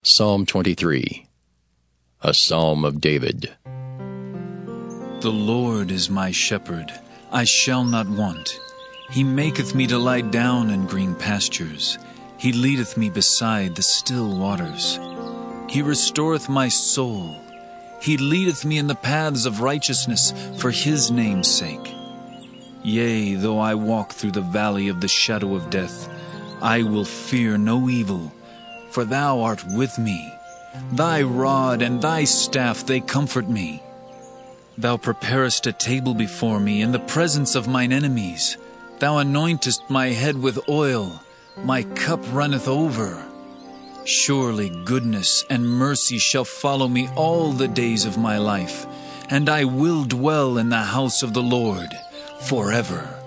Psalm 23, a Psalm of David. The Lord is my shepherd, I shall not want. He maketh me to lie down in green pastures. He leadeth me beside the still waters. He restoreth my soul. He leadeth me in the paths of righteousness for his name's sake. Yea, though I walk through the valley of the shadow of death, I will fear no evil, for thou art with me. Thy rod and thy staff, they comfort me. Thou preparest a table before me in the presence of mine enemies. Thou anointest my head with oil, my cup runneth over. Surely goodness and mercy shall follow me all the days of my life, and I will dwell in the house of the Lord forever.